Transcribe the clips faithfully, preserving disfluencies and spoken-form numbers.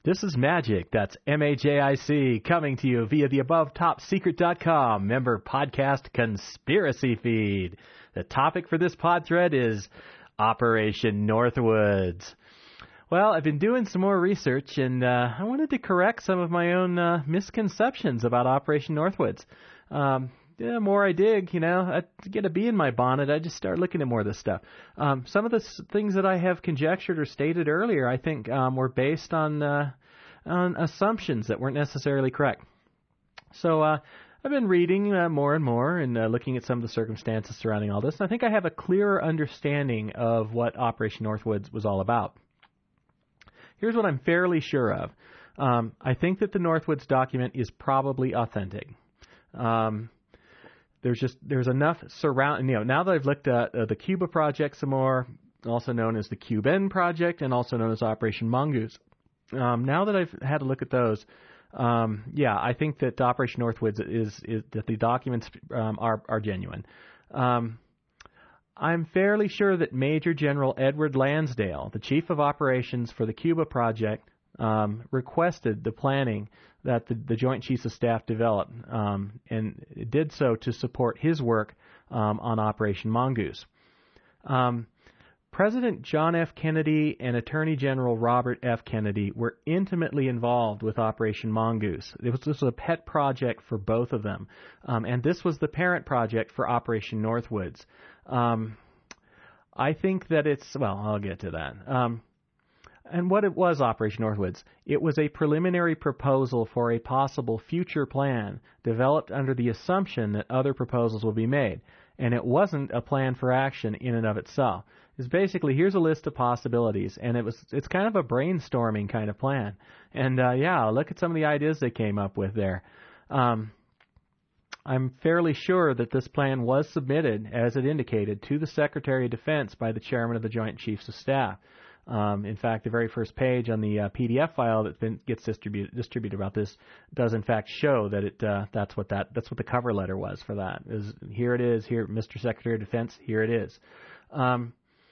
This is Magic, that's M A J I C, coming to you via the above top secret dot com member podcast conspiracy feed. The topic for this pod thread is Operation Northwoods. Well, I've been doing some more research, and uh, I wanted to correct some of my own uh, misconceptions about Operation Northwoods. Um, the more I dig, you know, I get a bee in my bonnet, I just start looking at more of this stuff. Um, some of the s- things that I have conjectured or stated earlier, I think, um, were based on uh, on assumptions that weren't necessarily correct. So uh, I've been reading uh, more and more and uh, looking at some of the circumstances surrounding all this, and I think I have a clearer understanding of what Operation Northwoods was all about. Here's what I'm fairly sure of. Um, I think that the Northwoods document is probably authentic. Um, there's just there's enough surround. You know, now that I've looked at uh, the Cuba Project some more, also known as the Cuban Project, and also known as Operation Mongoose. Um, now that I've had a look at those, um, yeah, I think that Operation Northwoods is, is that the documents um, are are genuine. Um, I'm fairly sure that Major General Edward Lansdale, the Chief of Operations for the Cuba Project, um, requested the planning that the, the Joint Chiefs of Staff develop, um, and did so to support his work um, on Operation Mongoose. Um, President John F. Kennedy and Attorney General Robert F. Kennedy were intimately involved with Operation Mongoose. It was, this was a pet project for both of them, um, and this was the parent project for Operation Northwoods. Um, I think that it's, well, I'll get to that. Um, and what it was, Operation Northwoods, it was a preliminary proposal for a possible future plan developed under the assumption that other proposals will be made. And it wasn't a plan for action in and of itself. It's basically, here's a list of possibilities, and it was it's kind of a brainstorming kind of plan. And, uh, yeah, look at some of the ideas they came up with there. Um, I'm fairly sure that this plan was submitted, as it indicated, to the Secretary of Defense by the Chairman of the Joint Chiefs of Staff. Um, in fact, the very first page on the uh, P D F file that been, gets distributed distributed about this does in fact show that it uh, that's what that that's what the cover letter was for that. Is here it is, here, Mister Secretary of Defense, here it is. Um,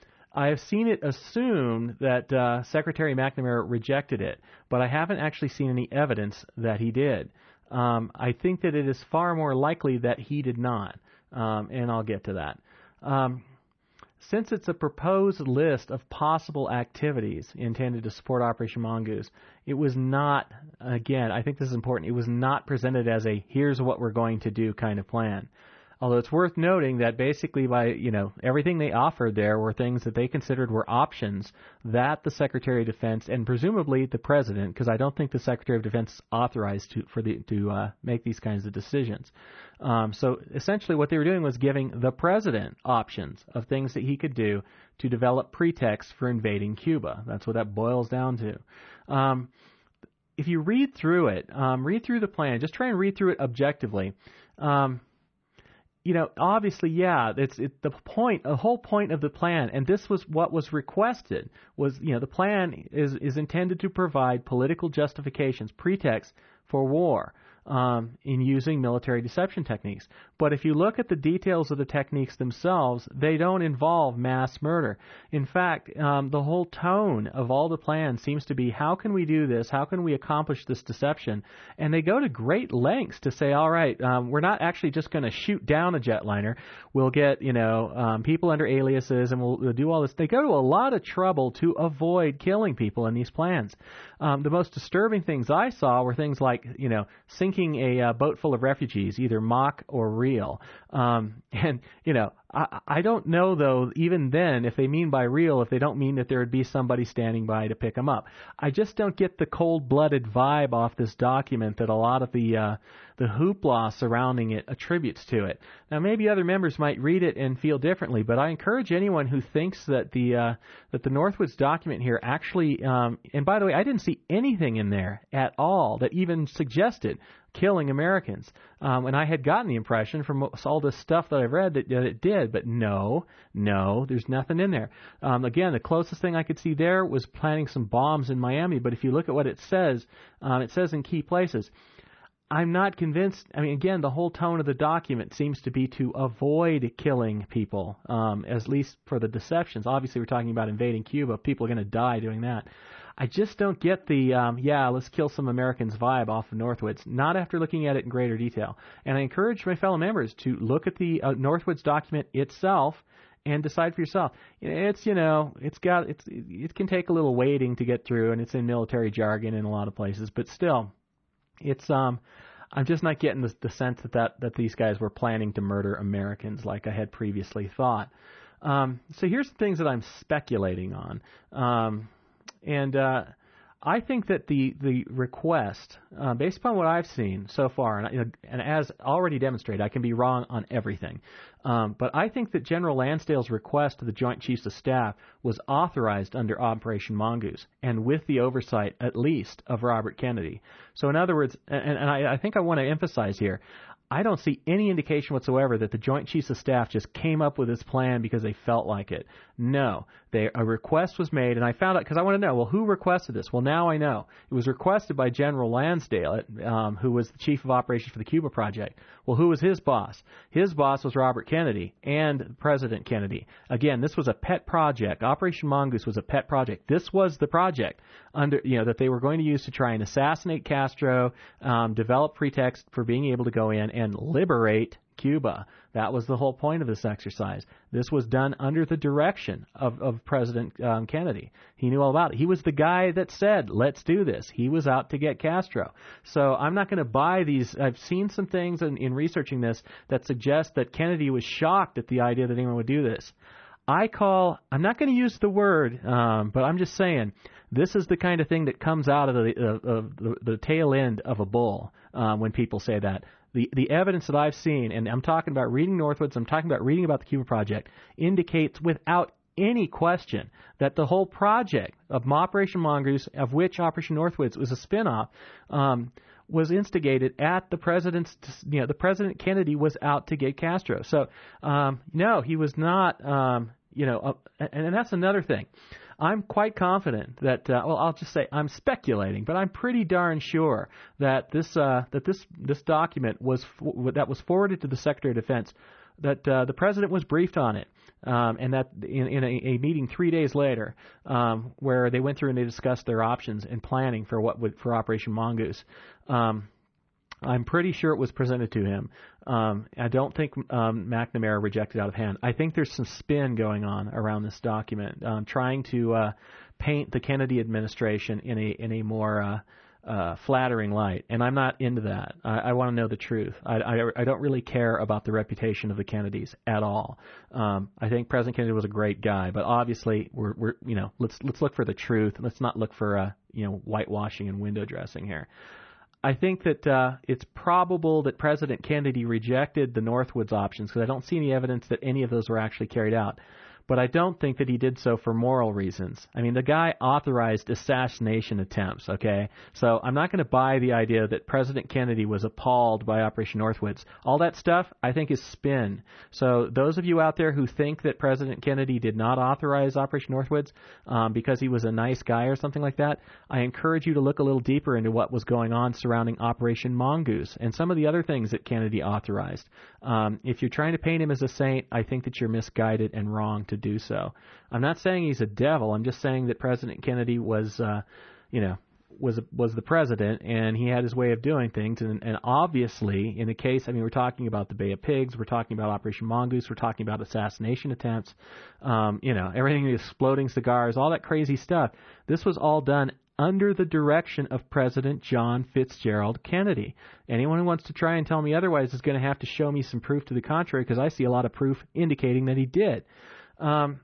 I have seen it assumed that uh, Secretary McNamara rejected it, but I haven't actually seen any evidence that he did. Um, I think that it is far more likely that he did not, um, and I'll get to that. Um, Since it's a proposed list of possible activities intended to support Operation Mongoose, it was not, again, I think this is important, it was not presented as a here's what we're going to do kind of plan. Although it's worth noting that basically by, you know, everything they offered there were things that they considered were options that the Secretary of Defense and presumably the President, because I don't think the Secretary of Defense is authorized to for the to uh, make these kinds of decisions. Um, so essentially what they were doing was giving the President options of things that he could do to develop pretexts for invading Cuba. That's what that boils down to. Um, if you read through it, um, read through the plan, just try and read through it objectively. Um, You know, obviously, yeah, it's it, the point, the whole point of the plan, and this was what was requested, was, you know, the plan is, is intended to provide political justifications, pretexts for war um, in using military deception techniques. But if you look at the details of the techniques themselves, they don't involve mass murder. In fact, um, the whole tone of all the plans seems to be, how can we do this? How can we accomplish this deception? And they go to great lengths to say, all right, um, we're not actually just going to shoot down a jetliner. We'll get, you know, um, people under aliases, and we'll, we'll do all this. They go to a lot of trouble to avoid killing people in these plans. Um, the most disturbing things I saw were things like, you know, sinking a uh, boat full of refugees, either mock or real. Um, and, you know, I, I don't know, though, even then, if they mean by real, if they don't mean that there would be somebody standing by to pick them up. I just don't get the cold-blooded vibe off this document that a lot of the uh, the hoopla surrounding it attributes to it. Now, maybe other members might read it and feel differently, but I encourage anyone who thinks that the uh, that the Northwoods document here actually, um, and by the way, I didn't see anything in there at all that even suggested killing Americans. Um, and I had gotten the impression from all this stuff that I've read that, that it did, but no, no, there's nothing in there. Um, again, the closest thing I could see there was planting some bombs in Miami, but if you look at what it says, um, it says in key places. I'm not convinced. I mean, again, the whole tone of the document seems to be to avoid killing people, um, at least for the deceptions. Obviously, we're talking about invading Cuba. People are going to die doing that. I just don't get the, um, yeah, let's kill some Americans vibe off of Northwoods, not after looking at it in greater detail. And I encourage my fellow members to look at the uh, Northwoods document itself and decide for yourself. It's, you know, it's got, it's, it can take a little wading to get through, and it's in military jargon in a lot of places, but still, it's, um, I'm just not getting the, the sense that, that that these guys were planning to murder Americans like I had previously thought. Um, so here's the things that I'm speculating on. Um, and uh, I think that the, the request, uh, based upon what I've seen so far, and, and as already demonstrated, I can be wrong on everything, um, but I think that General Lansdale's request to the Joint Chiefs of Staff was authorized under Operation Mongoose, and with the oversight, at least, of Robert Kennedy. So in other words, and, and I, I think I want to emphasize here, I don't see any indication whatsoever that the Joint Chiefs of Staff just came up with this plan because they felt like it. No, they, a request was made, and I found out because I want to know, well, who requested this? Well, now I know. It was requested by General Lansdale, um, who was the Chief of Operations for the Cuba Project. Well, who was his boss? His boss was Robert Kennedy and President Kennedy. Again, this was a pet project. Operation Mongoose was a pet project. This was the project under, you know, that they were going to use to try and assassinate Castro, um, develop pretext for being able to go in and liberate Cuba. That was the whole point of this exercise. This was done under the direction of, of President um, Kennedy. He knew all about it. He was the guy that said, let's do this. He was out to get Castro. So I'm not going to buy these. I've seen some things in, in researching this that suggest that Kennedy was shocked at the idea that anyone would do this. I call, I'm not going to use the word, um, but I'm just saying, this is the kind of thing that comes out of the, uh, of the, the tail end of a bull um, when people say that. The the evidence that I've seen, and I'm talking about reading Northwoods, I'm talking about reading about the Cuba Project, indicates without any question that the whole project of Operation Mongoose, of which Operation Northwoods was a spinoff, um, was instigated at the president's, you know, the President Kennedy was out to get Castro. So, um, no, he was not, um, you know, uh, and, and that's another thing. I'm quite confident that, uh, well, I'll just say I'm speculating, but I'm pretty darn sure that this uh, that this this document was f- that was forwarded to the Secretary of Defense, that uh, the president was briefed on it, um, and that in, in a, a meeting three days later, um, where they went through and they discussed their options and planning for what would for Operation Mongoose. Um, I'm pretty sure it was presented to him. Um, I don't think um, McNamara rejected out of hand. I think there's some spin going on around this document, um, trying to uh, paint the Kennedy administration in a in a more uh, uh, flattering light, and I'm not into that. I, I want to know the truth. I, I, I don't really care about the reputation of the Kennedys at all. Um, I think President Kennedy was a great guy, but obviously we're we're you know let's let's look for the truth. Let's not look for uh, you know whitewashing and window dressing here. I think that uh, it's probable that President Kennedy rejected the Northwoods options because I don't see any evidence that any of those were actually carried out. But I don't think that he did so for moral reasons. I mean, the guy authorized assassination attempts, okay? So I'm not going to buy the idea that President Kennedy was appalled by Operation Northwoods. All that stuff, I think, is spin. So those of you out there who think that President Kennedy did not authorize Operation Northwoods um, because he was a nice guy or something like that, I encourage you to look a little deeper into what was going on surrounding Operation Mongoose and some of the other things that Kennedy authorized. Um, if you're trying to paint him as a saint, I think that you're misguided and wrong to do so. I'm not saying he's a devil. I'm just saying that President Kennedy was, uh, you know, was was the president, and he had his way of doing things. And, and obviously, in the case, I mean, we're talking about the Bay of Pigs, we're talking about Operation Mongoose, we're talking about assassination attempts, um, you know, everything, the exploding cigars, all that crazy stuff. This was all done under the direction of President John Fitzgerald Kennedy. Anyone who wants to try and tell me otherwise is going to have to show me some proof to the contrary, because I see a lot of proof indicating that he did. Um,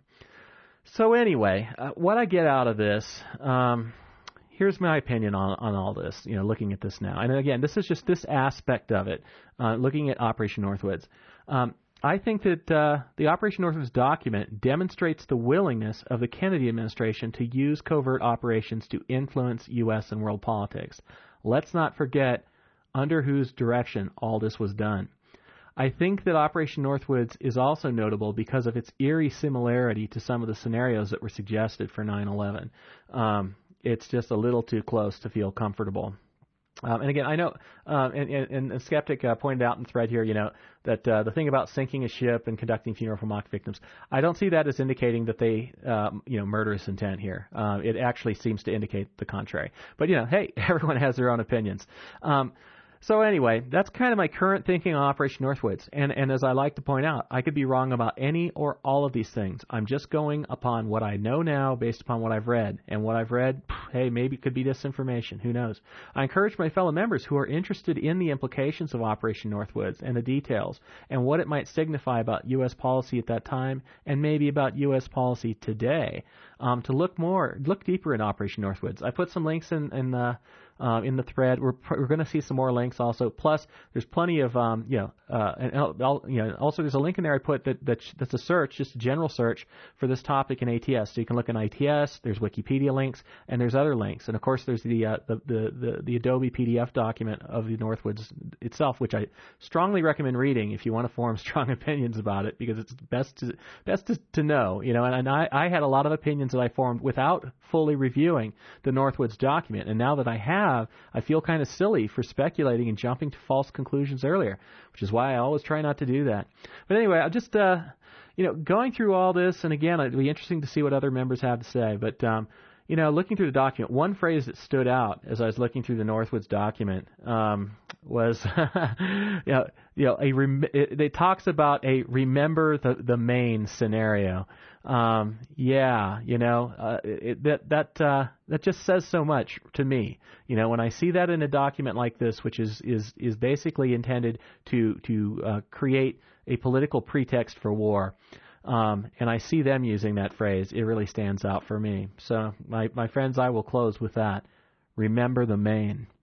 so anyway, uh, what I get out of this, um, here's my opinion on, on all this, you know, looking at this now. And again, this is just this aspect of it, uh, looking at Operation Northwoods. Um, I think that uh, the Operation Northwoods document demonstrates the willingness of the Kennedy administration to use covert operations to influence U S and world politics. Let's not forget under whose direction all this was done. I think that Operation Northwoods is also notable because of its eerie similarity to some of the scenarios that were suggested for nine eleven. Um, it's just a little too close to feel comfortable. Um, and again, I know, um, and, and, and a skeptic uh, pointed out in the thread here, you know, that uh, the thing about sinking a ship and conducting funeral for mock victims, I don't see that as indicating that they, um, you know, murderous intent here. Uh, it actually seems to indicate the contrary. But, you know, hey, everyone has their own opinions. Um, So anyway, that's kind of my current thinking on Operation Northwoods. And, and as I like to point out, I could be wrong about any or all of these things. I'm just going upon what I know now based upon what I've read. And what I've read, hey, maybe it could be disinformation. Who knows? I encourage my fellow members who are interested in the implications of Operation Northwoods and the details and what it might signify about U S policy at that time and maybe about U S policy today um, to look more, look deeper in Operation Northwoods. I put some links in, in the Uh, in the thread. We're we're going to see some more links also. Plus, there's plenty of um, you know, uh, and I'll, you know, also there's a link in there I put that, that that's a search, just a general search for this topic in A T S. So you can look in I T S. There's Wikipedia links and there's other links. And of course, there's the uh, the, the the the Adobe P D F document of the Northwoods itself, which I strongly recommend reading if you want to form strong opinions about it, because it's best to best to, to know. You know, and, and I I had a lot of opinions that I formed without fully reviewing the Northwoods document, and now that I have, I feel kind of silly for speculating and jumping to false conclusions earlier, which is why I always try not to do that. But anyway, I'll just, uh, you know, going through all this, and again, it'll be interesting to see what other members have to say. But, um, you know, looking through the document, one phrase that stood out as I was looking through the Northwoods document um, was, you know, you know, a rem- it, it talks about a remember the, the Maine scenario. Um, yeah, you know, uh, it, that that uh, that just says so much to me. You know, when I see that in a document like this, which is is is basically intended to to uh, create a political pretext for war, um, and I see them using that phrase, it really stands out for me. So, my my friends, I will close with that. Remember the Maine.